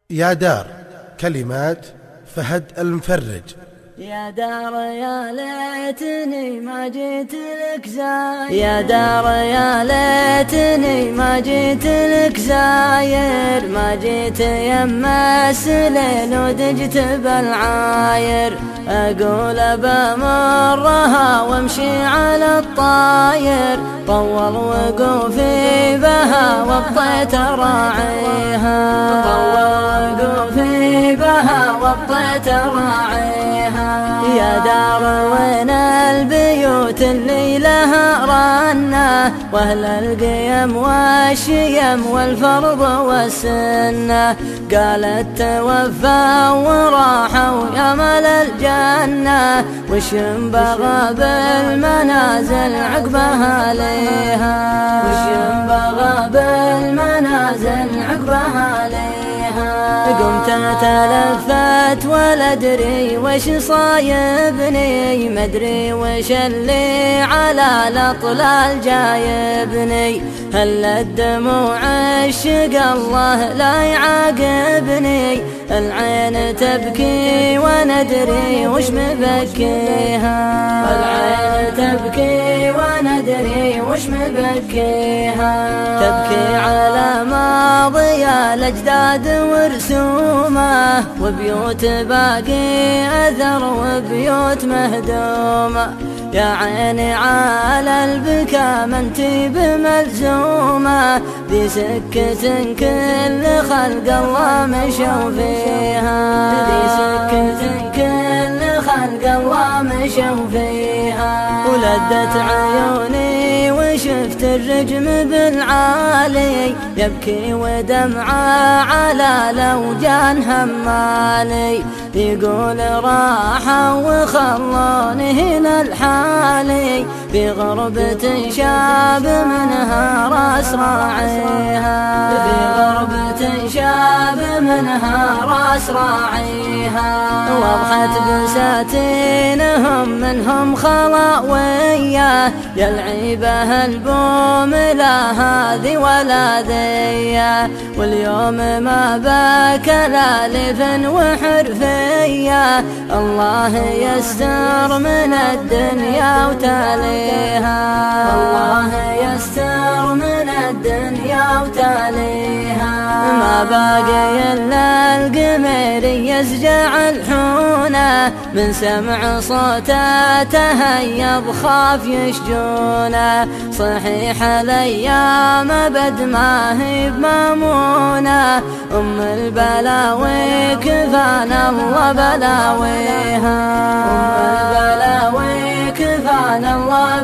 يا دار، كلمات فهد المفرج. يا دار يا ليتني ما جيت لك زاير، يا دار يا ليتني ما جيت لك زاير، ما جيت يما السليل ودجت بالعاير، أقول بمرها وامشي على الطاير، طول وقوفي بها وابطيت راعيها، طول وقوفي بها وابطيت راعيها. يا دار وين البيوت اللي لها رنة، واهل القيم والشيم والفرض والسنة، قالت توفى وراحوا يا مال الجنة، وش ينبغى بالمنازل عقبها ليها، وش ينبغى بالمنازل عقبها ليها. قمت تلفت ولا ادري وش صايبني، مدري وش اللي على الاطلال جايبني، هل الدموع الشق الله لا يعاقبني، العين تبكي وندري وش مبكيها، العين تبكي وندري وش مبكيها، تبكي على ماضي الأجداد ورسومه، وبيوت باقي أثر وبيوت مهدومة، يا عيني على البكا ما انتي بملزومة، ذي سكة كل خلق الله مشوا فيها، ذي سكة كل خلق الله مشوا فيها. ولدت عيوني وشفت الرجم بالعالي، يبكي ودمعه على لوجان همالي، يقول راحوا وخلوني هنا الحالي، في غربة شاب منها راس راعيها، في غربة شاب منها راس راعيها. وضحت بساتينهم منهم خلاوية، يا العيبة البوم لا هذه ولا ذي، واليوم ما باك لا لفن وحرفية، الله يستر من الدنيا وتاليها، الله يستر من الدنيا وتاليها. ما باقي إلا القمر يسجع الحونة، من سمع صوته تهيب خاف يشجونه، صحيح الأيام بد ما هي بمامونة، أم البلاوي كفانا الله بلاويها، أم البلاوي كفانا الله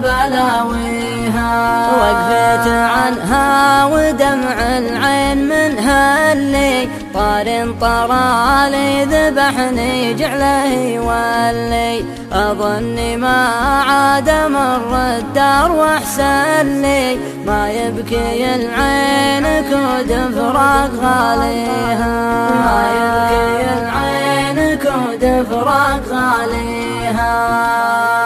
بلاويها. وقفت عنها ودمع العين منها اللي طار طرالي ذبحني جعله يولي، أظني ما عاد مر الدار واحسن لي، ما يبكي العين كود فراق غاليها، ما يبكي العين كود فراق غاليها.